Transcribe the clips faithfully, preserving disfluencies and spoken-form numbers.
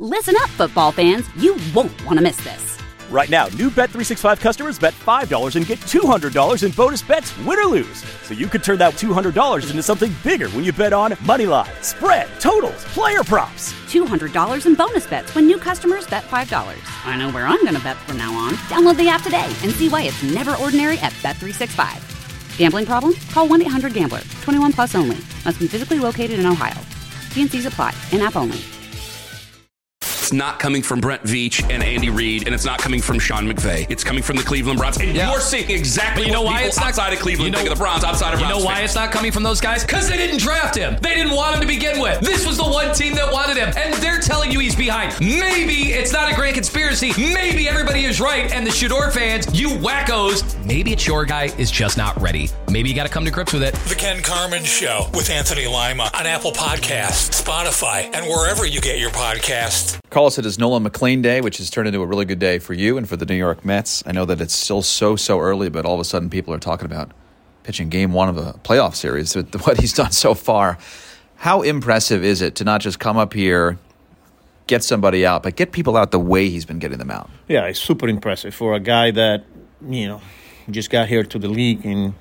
Listen up, football fans. You won't want to miss this. Right now, new Bet three sixty-five customers bet five dollars and get two hundred dollars in bonus bets, win or lose. So you could turn that two hundred dollars into something bigger when you bet on money line, spread, totals, player props. two hundred dollars in bonus bets when new customers bet five dollars. I know where I'm going to bet from now on. Download the app today and see why it's never ordinary at Bet three sixty-five. Gambling problem? Call one eight hundred gambler. twenty-one plus only. Must be physically located in Ohio. T and C's apply. In-app only. It's not coming from Brent Veach and Andy Reid, and it's not coming from Sean McVay. It's coming from the Cleveland Browns. And yeah. you're seeing exactly you know what why it's outside not, of Cleveland you know, think of the Browns, outside of You Browns know why fans. it's not coming from those guys? Because they didn't draft him. They didn't want him to begin with. This was the one team that wanted him, and they're telling you he's behind. Maybe it's not a grand conspiracy. Maybe everybody is right, and the Shador fans, you wackos, maybe it's your guy is just not ready. Maybe you got to come to grips with it. The Ken Carman Show with Anthony Lima on Apple Podcasts, Spotify, and wherever you get your podcasts. Carl said it's Nolan McLean Day, which has turned into a really good day for you and for the New York Mets. I know that it's still so, so early, but all of a sudden people are talking about pitching game one of a playoff series with what he's done so far. How impressive is it to not just come up here, get somebody out, but get people out the way he's been getting them out? Yeah, it's super impressive for a guy that, you know, just got here to the league, and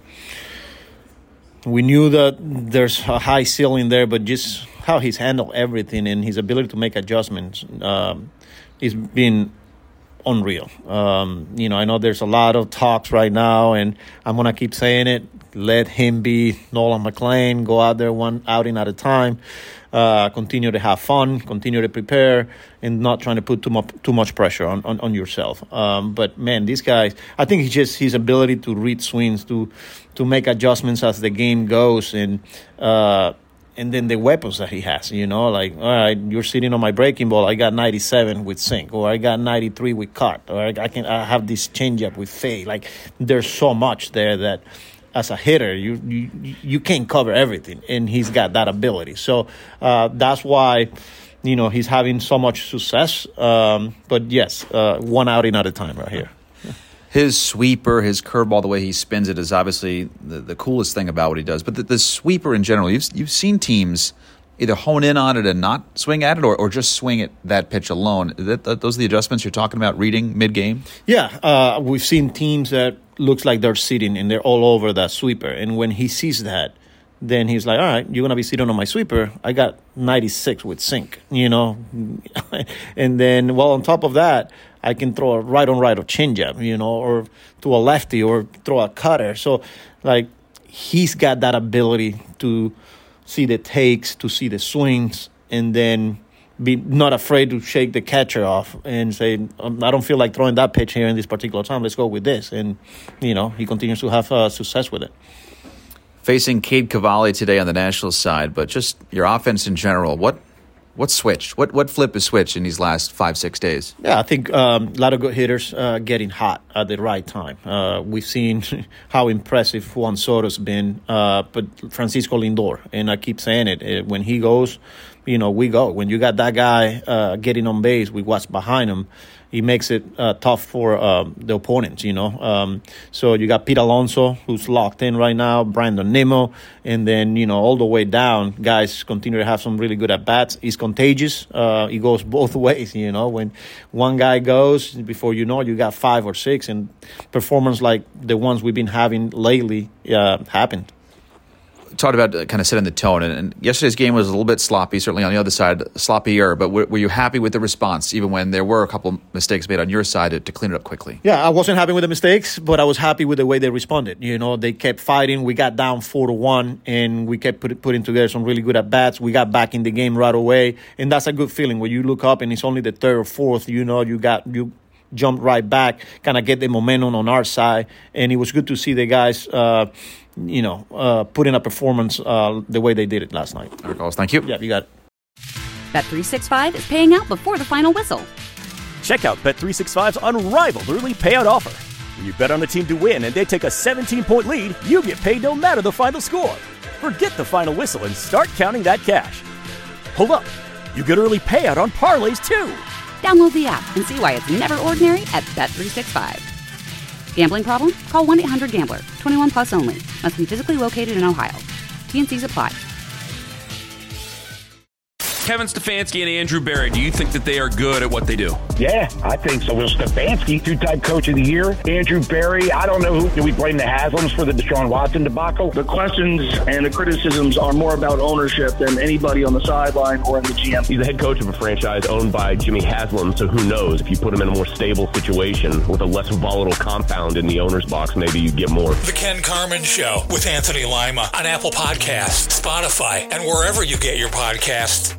we knew that there's a high ceiling there, but just how he's handled everything and his ability to make adjustments um, is been unreal. Um, you know, I know there's a lot of talks right now, and I'm going to keep saying it. Let him be Nolan McLean, go out there one outing at a time, uh, continue to have fun, continue to prepare, and not trying to put too much too much pressure on, on, on yourself. Um, but, man, these guys, I think it's just his ability to read swings, to to make adjustments as the game goes, and uh, and then the weapons that he has, you know, like, all right, you're sitting on my breaking ball, I got ninety-seven with sink, or I got ninety-three with cut, or I can I have this changeup with fade. Like, there's so much there that as a hitter, you, you you can't cover everything, and he's got that ability. So uh, that's why, you know, he's having so much success. Um, but, yes, uh, one outing at a time right here. His sweeper, his curveball, the way he spins it is obviously the, the coolest thing about what he does. But the, the sweeper in general, you've you've seen teams either hone in on it and not swing at it, or, or just swing at that pitch alone. That, that, those are the adjustments you're talking about reading mid-game? Yeah, uh, we've seen teams that looks like they're sitting and they're all over that sweeper. And when he sees that, then he's like, all right, you're going to be sitting on my sweeper. I got ninety-six with sink, you know. And then, well, on top of that, I can throw a right-on-right or changeup, you know, or to a lefty or throw a cutter. So, like, he's got that ability to see the takes, to see the swings, and then be not afraid to shake the catcher off and say, um, I don't feel like throwing that pitch here in this particular time. Let's go with this. And, you know, he continues to have uh, success with it. Facing Cade Cavalli today on the Nationals side, but just your offense in general, what what switched? What what flip is switched in these last five, six days? Yeah, I think um, a lot of good hitters uh, getting hot at the right time. Uh, we've seen how impressive Juan Soto's been, uh, but Francisco Lindor, and I keep saying it, when he goes, you know, we go. When you got that guy uh, getting on base with what's behind him, he makes it uh, tough for um, the opponents, you know. Um, so you got Pete Alonso, who's locked in right now, Brandon Nimmo, and then, you know, all the way down, guys continue to have some really good at-bats. He's contagious. Uh, he goes both ways, you know. When one guy goes, before you know, you got five or six, and performance like the ones we've been having lately uh, happened. Talked about uh, kind of setting the tone, and, and yesterday's game was a little bit sloppy, certainly on the other side, sloppier, but w- were you happy with the response, even when there were a couple mistakes made on your side to, to clean it up quickly? Yeah, I wasn't happy with the mistakes, but I was happy with the way they responded. You know, they kept fighting. We got down four to one, and we kept put, putting together some really good at-bats. We got back in the game right away, and that's a good feeling. When you look up and it's only the third or fourth, you know, you got you jumped right back, kind of get the momentum on our side, and it was good to see the guys uh, you know, uh, put in a performance uh, the way they did it last night. All right, Carlos, thank you. Yeah, you got it. Bet three sixty-five is paying out before the final whistle. Check out Bet three sixty-five's unrivaled early payout offer. When you bet on a team to win and they take a seventeen-point lead, you get paid no matter the final score. Forget the final whistle and start counting that cash. Hold up. You get early payout on parlays, too. Download the app and see why it's never ordinary at Bet three sixty-five. Gambling problem? Call one eight hundred gambler. twenty-one plus only. Must be physically located in Ohio. T and C's apply. Kevin Stefanski and Andrew Berry, do you think that they are good at what they do? Yeah, I think so. Well, Stefanski, two-time coach of the year. Andrew Berry, I don't know who. Do we blame the Haslams for the Deshaun Watson debacle? The questions and the criticisms are more about ownership than anybody on the sideline or in the G M. He's the head coach of a franchise owned by Jimmy Haslam, so who knows? If you put him in a more stable situation with a less volatile compound in the owner's box, maybe you get more. The Ken Carman Show with Anthony Lima on Apple Podcasts, Spotify, and wherever you get your podcasts.